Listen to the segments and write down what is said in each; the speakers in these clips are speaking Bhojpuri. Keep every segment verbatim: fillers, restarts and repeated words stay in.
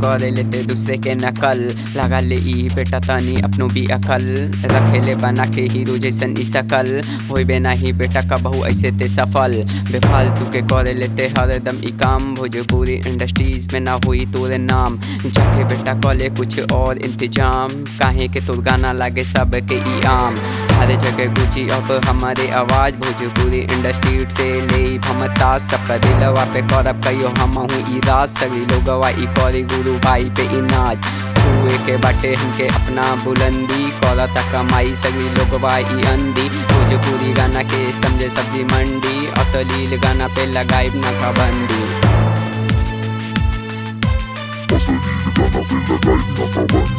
करे लेते दूसरे के नकल, लगा ले ई बेटा तनी अपनों भी अकल, रखेले बना के हीरो जैसन ई सकल, होइबे नाही बेटा कबहू ऐसे ते सफल, बेफालतू के करे लेते हरदम ई काम, भोजपुरी इंडस्ट्रीज में ना हुई तोरे नाम, जाके बेटा कॉले कुछ और इंतजाम, काहे के तोर गाना लागे सब के ई आम, हर जगह गुची अब हमारे आवाज, भोजपुरी इंडस्ट्री से ले भमता सबका दिलवा पे करब कहियो हम हूँ ई राज, सभी लोगवा ई करी गुरु भाई पे ई नाच, छुए के बाटे हमके अपना बुलंदी, करता कमाई सभी लोगवा ई अंधी, भोजपुरी गाना के समझे सब्जी मंडी, असलील गाना पे लगाई नाकाबंदी, असलील गाना पे लगाई नाकाबंदी।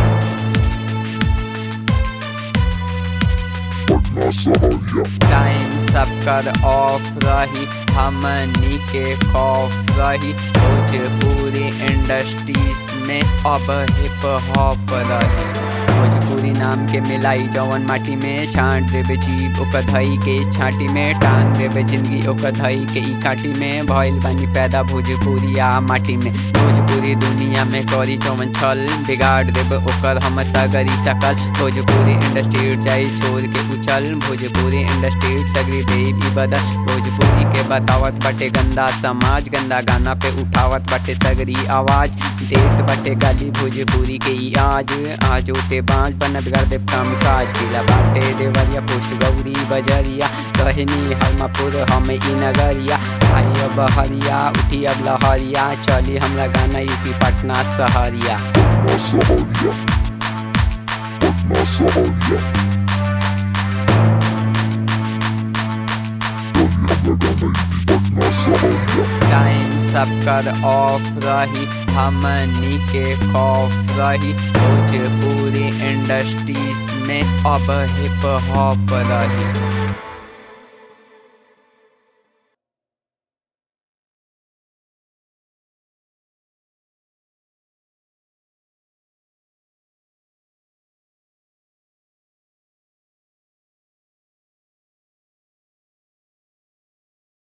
टाइम सब कर ऑफ रही, हमनी के खौफ रही, भोजपुरी इंडस्ट्रीज में अब हिप हॉप रही, भोजपुरी नाम के मिलाई जवन माटी में, छांट देवे जीव ओकर धई के छाटी में, टांग देवे जिंदगी ओकर धई के ई काटी में, भइल बानी पैदा भोजपुरिया माटी में, भोजपुरी दुनिया में करी जवन छल, बिगाड़ देवे ओकर हम सगरी सकल, भोजपुरी इंडस्ट्री जाई छोड़ के उछल, भोजपुरी इंडस्ट्री सगरी देव ई बदल, भोजपुरी के बतावत बाटे गंदा समाज, गंदा गाना पे उठावत बाटे सगरी आवाज, देत बाटे गाली भोजपुरी के ई आज, आज होते बाँच बनत कर देव काम काज, जिला बाटे देवरिया पोस्ट गौरी बजरिया, कहनी हरमापुर हमें ई नगरिया, भाई अब हरिया उठी अब लहरिया, चली हमला गाना यूपी पटना सहरिया, पटना सहरिया, पटना सहरिया, टाइम सब कर ऑफ रही, हमनी के खौफ रही, भोजपुरी इंडस्ट्रीज में अब हिप हॉप रही।